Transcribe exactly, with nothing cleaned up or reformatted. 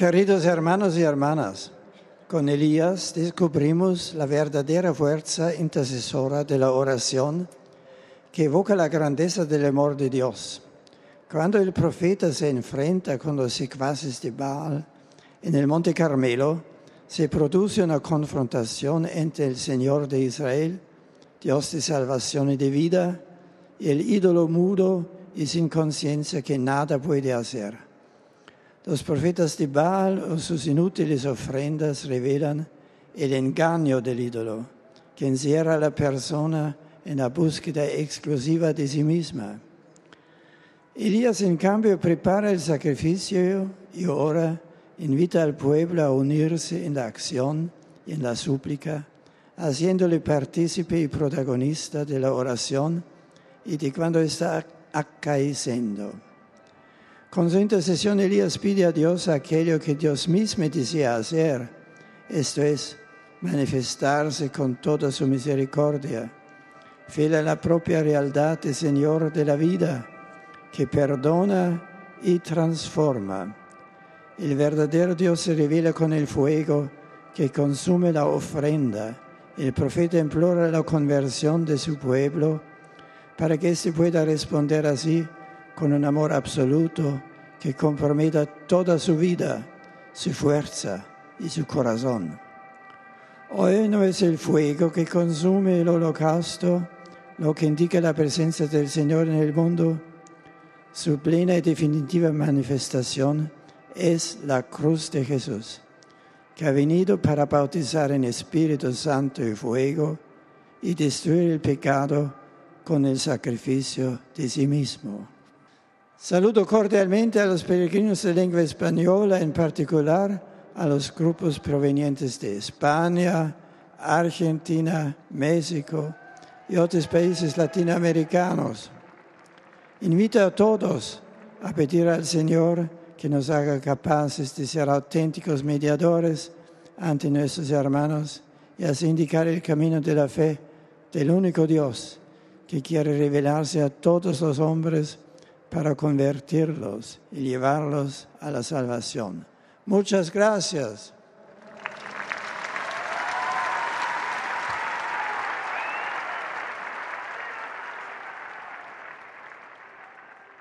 Queridos hermanos y hermanas, con Elías descubrimos la verdadera fuerza intercesora de la oración que evoca la grandeza del amor de Dios. Cuando el profeta se enfrenta con los secuaces de Baal en el Monte Carmelo, se produce una confrontación entre el Señor de Israel, Dios de salvación y de vida, y el ídolo mudo y sin conciencia que nada puede hacer. Los profetas de Baal o sus inútiles ofrendas revelan el engaño del ídolo, que encierra a la persona en la búsqueda exclusiva de sí misma. Elías, en cambio, prepara el sacrificio y ora, invita al pueblo a unirse en la acción y en la súplica, haciéndole partícipe y protagonista de la oración y de cuando está acaeciendo. Con su intercesión, Elías pide a Dios aquello que Dios mismo desea hacer, esto es, manifestarse con toda su misericordia, fiel a la propia realidad de Señor de la vida, que perdona y transforma. El verdadero Dios se revela con el fuego que consume la ofrenda. El profeta implora la conversión de su pueblo para que éste pueda responder así con un amor absoluto que comprometa toda su vida, su fuerza y su corazón. Hoy no es el fuego que consume el holocausto lo que indica la presencia del Señor en el mundo. Su plena y definitiva manifestación es la cruz de Jesús, que ha venido para bautizar en Espíritu Santo y fuego y destruir el pecado con el sacrificio de sí mismo. Saludo cordialmente a los peregrinos de lengua española, en particular a los grupos provenientes de España, Argentina, México y otros países latinoamericanos. Invito a todos a pedir al Señor que nos haga capaces de ser auténticos mediadores ante nuestros hermanos y así indicar el camino de la fe del único Dios que quiere revelarse a todos los hombres para convertirlos y llevarlos a la salvación. Muchas gracias.